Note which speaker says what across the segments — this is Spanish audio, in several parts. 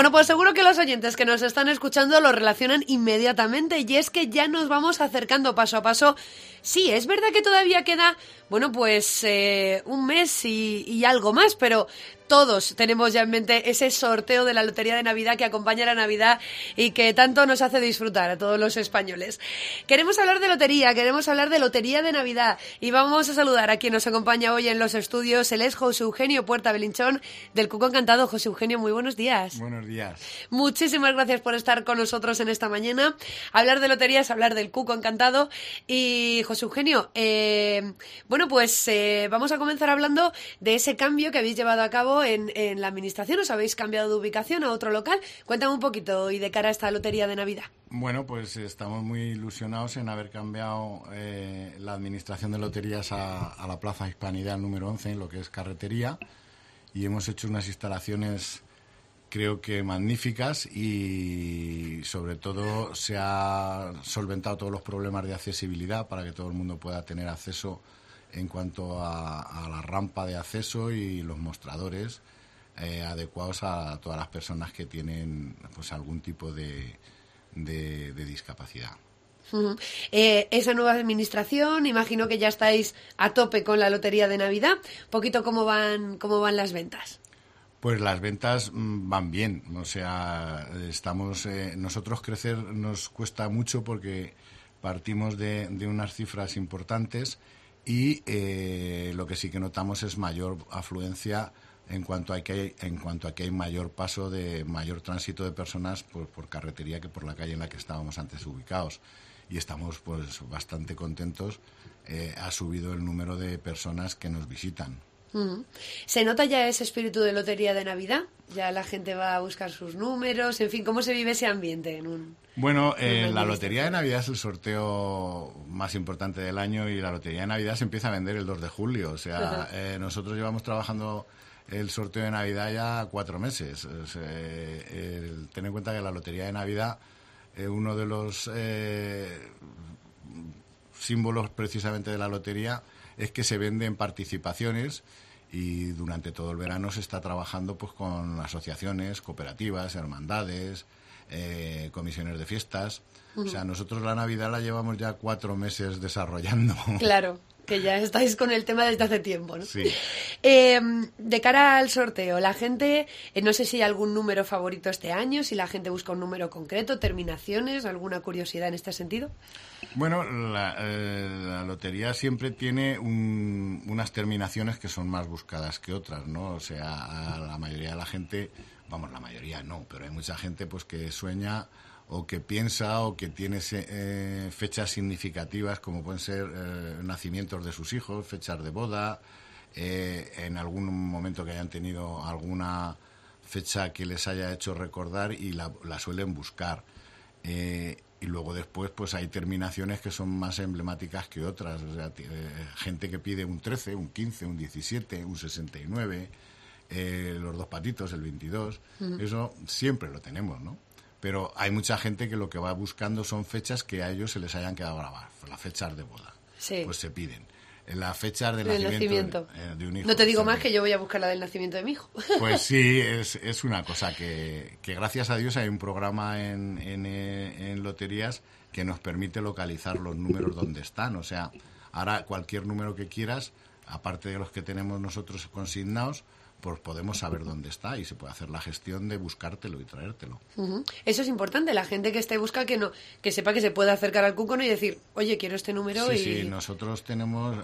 Speaker 1: Bueno, pues seguro que los oyentes que nos están escuchando lo relacionan inmediatamente, y es que ya nos vamos acercando paso a paso. Sí, es verdad que todavía queda, bueno, pues un mes y algo más, pero todos tenemos ya en mente ese sorteo de la Lotería de Navidad que acompaña la Navidad y que tanto nos hace disfrutar a todos los españoles. Queremos hablar de lotería, queremos hablar de Lotería de Navidad, y vamos a saludar a quien nos acompaña hoy en los estudios. Él es José Eugenio Puerta Belinchón, del Cuco Encantado. José Eugenio, muy buenos días.
Speaker 2: Buenos días.
Speaker 1: Muchísimas gracias por estar con nosotros en esta mañana. Hablar de lotería es hablar del Cuco Encantado. Y José Eugenio, bueno, pues vamos a comenzar hablando de ese cambio que habéis llevado a cabo en la administración. Os habéis cambiado de ubicación a otro local. Cuéntame un poquito y de cara a esta Lotería de Navidad.
Speaker 2: Bueno, pues estamos muy ilusionados en haber cambiado la administración de loterías a la Plaza Hispanidad número 11, en lo que es carretería, y hemos hecho unas instalaciones creo que magníficas, y sobre todo se ha solventado todos los problemas de accesibilidad para que todo el mundo pueda tener acceso en cuanto a la rampa de acceso y los mostradores adecuados a todas las personas que tienen pues algún tipo de discapacidad.
Speaker 1: Uh-huh. Esa nueva administración, imagino que ya estáis a tope con la Lotería de Navidad. Un poquito cómo van las ventas.
Speaker 2: Pues las ventas van bien, o sea, nosotros crecer nos cuesta mucho porque partimos de unas cifras importantes, y lo que sí que notamos es mayor afluencia en cuanto a que hay mayor tránsito de personas por carretería que por la calle en la que estábamos antes ubicados, y estamos pues bastante contentos. Ha subido el número de personas que nos visitan.
Speaker 1: ¿Se nota ya ese espíritu de Lotería de Navidad? Ya la gente va a buscar sus números, en fin, ¿cómo se vive ese ambiente?
Speaker 2: Bueno, la Lotería de Navidad es el sorteo más importante del año, y la Lotería de Navidad se empieza a vender el 2 de julio. O sea, nosotros llevamos trabajando el sorteo de Navidad ya 4 meses. O sea, ten en cuenta que la Lotería de Navidad, uno de los símbolos precisamente de la lotería es que se vende en participaciones, y durante todo el verano se está trabajando pues con asociaciones, cooperativas, hermandades, comisiones de fiestas. O sea, nosotros la Navidad la llevamos ya 4 meses desarrollando.
Speaker 1: Claro, que ya estáis con el tema desde hace tiempo, ¿no?
Speaker 2: Sí.
Speaker 1: De cara al sorteo, la gente, no sé si hay algún número favorito este año, si la gente busca un número concreto, terminaciones, alguna curiosidad en este sentido.
Speaker 2: Bueno, la lotería siempre tiene unas terminaciones que son más buscadas que otras, ¿no? O sea, a la mayoría de la gente, vamos, la mayoría no, pero hay mucha gente pues que sueña o que piensa o que tiene fechas significativas, como pueden ser nacimientos de sus hijos, fechas de boda, en algún momento que hayan tenido alguna fecha que les haya hecho recordar, y la suelen buscar. Y luego después pues hay terminaciones que son más emblemáticas que otras. O sea, gente que pide un 13, un 15, un 17, un 69, los 2 patitos, el 22. Eso siempre lo tenemos, ¿no? Pero hay mucha gente que lo que va buscando son fechas que a ellos se les hayan quedado grabadas. Las fechas de boda,
Speaker 1: sí,
Speaker 2: pues se piden. Las fechas de
Speaker 1: nacimiento
Speaker 2: de un hijo.
Speaker 1: No te digo más que yo voy a buscar la del nacimiento de mi hijo.
Speaker 2: Pues sí, es una cosa que gracias a Dios hay un programa en loterías que nos permite localizar los números donde están. O sea, ahora cualquier número que quieras, aparte de los que tenemos nosotros consignados, pues podemos saber dónde está, y se puede hacer la gestión de buscártelo y traértelo.
Speaker 1: Eso es importante, la gente que esté busca que sepa que se puede acercar al Cuco y decir, oye, quiero este número.
Speaker 2: Sí, nosotros tenemos,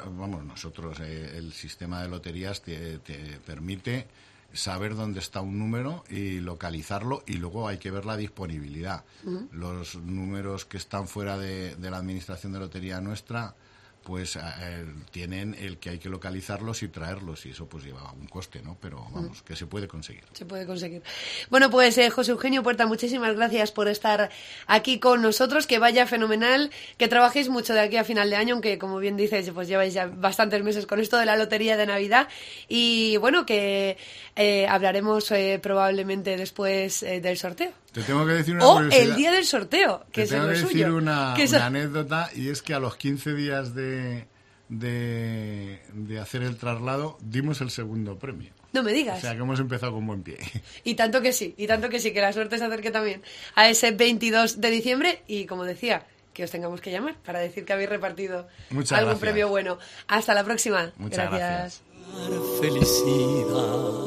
Speaker 2: el sistema de loterías te permite saber dónde está un número y localizarlo, y luego hay que ver la disponibilidad. Los números que están fuera de la administración de lotería nuestra, pues tienen el que hay que localizarlos y traerlos, y eso pues lleva un coste, ¿no? Pero vamos, que se puede conseguir.
Speaker 1: Se puede conseguir. Bueno, pues José Eugenio Puerta, muchísimas gracias por estar aquí con nosotros, que vaya fenomenal, que trabajéis mucho de aquí a final de año, aunque como bien dices, pues lleváis ya bastantes meses con esto de la Lotería de Navidad, y bueno, que hablaremos probablemente después del sorteo.
Speaker 2: Te tengo que decir una
Speaker 1: curiosidad. O el día del sorteo, que es lo suyo.
Speaker 2: Te tengo que decir una anécdota, y es que a los 15 días de hacer el traslado dimos el segundo premio.
Speaker 1: No me digas.
Speaker 2: O sea, que hemos empezado con buen pie.
Speaker 1: Y tanto que sí, que la suerte se acerque también a ese 22 de diciembre y, como decía, que os tengamos que llamar para decir que habéis repartido algún premio bueno. Hasta la próxima.
Speaker 2: Muchas gracias.
Speaker 3: Felicidad.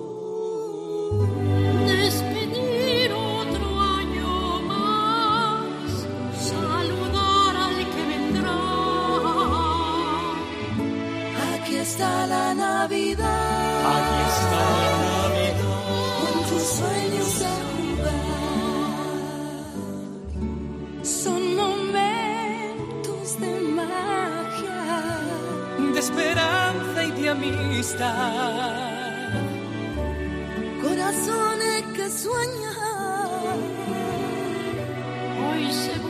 Speaker 3: Despedir otro año más, saludar al que vendrá. Aquí está la Navidad. Aquí está la Navidad. Con tus sueños a jugar. Son momentos de magia, de esperanza y de amistad. Corazones que sueñan hoy se